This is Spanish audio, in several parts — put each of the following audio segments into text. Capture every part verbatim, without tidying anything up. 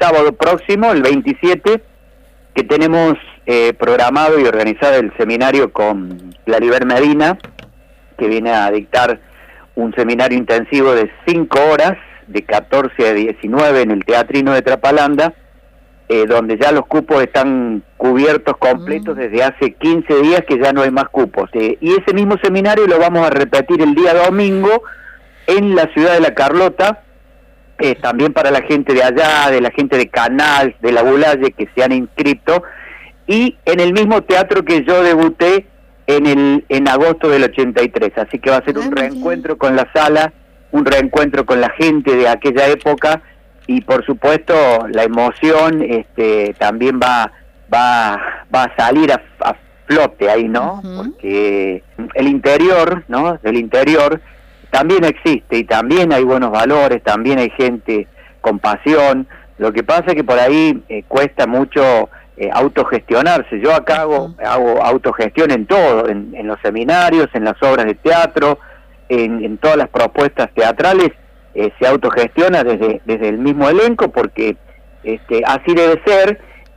sábado próximo, el veintisiete, que tenemos eh, programado y organizado el seminario con Claribel Medina, que viene a dictar un seminario intensivo de cinco horas, de catorce a diecinueve, en el Teatrino de Trapalanda, eh, donde ya los cupos están cubiertos completos desde hace quince días que ya no hay más cupos. Eh, y ese mismo seminario lo vamos a repetir el día domingo en la ciudad de La Carlota, eh, también para la gente de allá, de la gente de Canals, de La Bulalle, que se han inscrito, y en el mismo teatro que yo debuté en el en agosto del ochenta y tres, así que va a ser un reencuentro con la sala, un reencuentro con la gente de aquella época, y por supuesto la emoción este también va va va a salir a, a flote ahí, ¿no? Uh-huh. Porque el interior, ¿no? Del interior también existe y también hay buenos valores, también hay gente con pasión. Lo que pasa es que por ahí eh, cuesta mucho eh, autogestionarse. Yo acá hago, hago autogestión en todo, en, en los seminarios, en las obras de teatro, en, en todas las propuestas teatrales, eh, se autogestiona desde, desde el mismo elenco, porque este, así debe ser,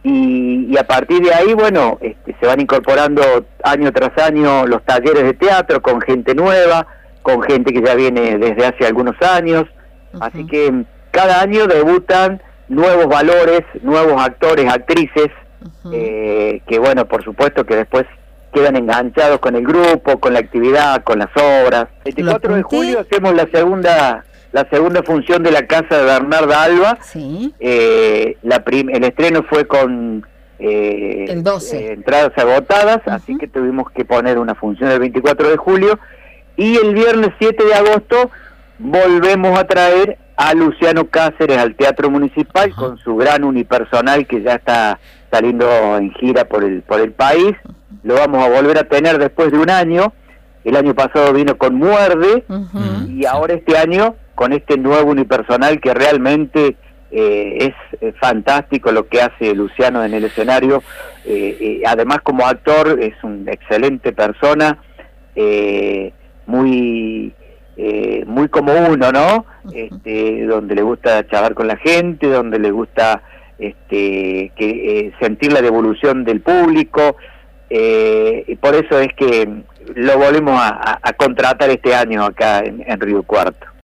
y, y a partir de ahí, bueno, este, se van incorporando año tras año los talleres de teatro con gente nueva, con gente que ya viene desde hace algunos años, uh-huh. Así que cada año debutan nuevos valores, nuevos actores, actrices, uh-huh. eh, que bueno, por supuesto que después quedan enganchados con el grupo, con la actividad, con las obras. El veinticuatro de julio hacemos la segunda la segunda función de la casa de Bernarda Alba. Sí. Eh, la prim el estreno fue con eh, el doce. Eh, entradas agotadas, uh-huh. Así que tuvimos que poner una función el veinticuatro de julio. Y el viernes siete de agosto volvemos a traer a Luciano Cáceres al Teatro Municipal, uh-huh. Con su gran unipersonal que ya está saliendo en gira por el por el país. Lo vamos a volver a tener después de un año. El año pasado vino con Muerde, uh-huh. Y ahora este año con este nuevo unipersonal que realmente eh, es eh, fantástico lo que hace Luciano en el escenario. Eh, eh, además, como actor es una excelente persona, eh, muy eh, muy como uno, ¿no? Uh-huh. Este, donde le gusta charlar con la gente, donde le gusta este que eh, sentir la devolución del público, eh, y por eso es que lo volvemos a, a, a contratar este año acá en, en Río Cuarto.